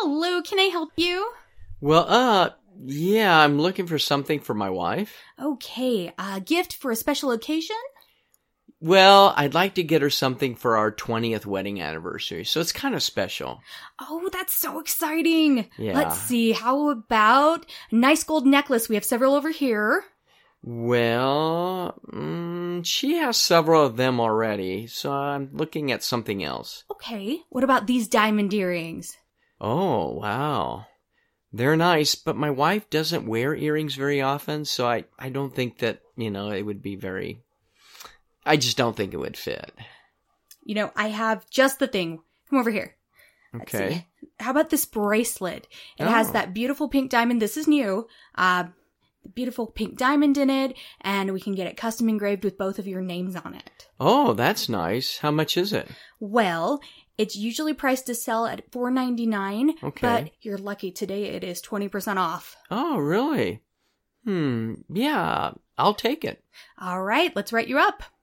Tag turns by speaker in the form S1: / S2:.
S1: Hello, can I help you?
S2: Well, yeah, I'm looking for something for my wife.
S1: Okay, a gift for a special occasion?
S2: Well, I'd like to get her something for our 20th wedding anniversary, so it's kind of special.
S1: Oh, that's so exciting.
S2: Yeah.
S1: Let's see, how about a nice gold necklace? We have several over here.
S2: Well, she has several of them already, so I'm looking at something else.
S1: Okay, what about these diamond earrings?
S2: Oh, wow. They're nice, but my wife doesn't wear earrings very often, so I don't think that, it would be very... I just don't think it would fit.
S1: I have just the thing. Come over here. Let's
S2: Okay.
S1: see. How about this bracelet? It has that beautiful pink diamond. This is new. Beautiful pink diamond in it, and we can get it custom engraved with both of your names on it.
S2: Oh, that's nice. How much is it?
S1: Well, it's usually priced to sell at $4.99,
S2: Okay.
S1: but you're lucky today it is 20% off.
S2: Oh, really? Yeah, I'll take it.
S1: All right, let's write you up.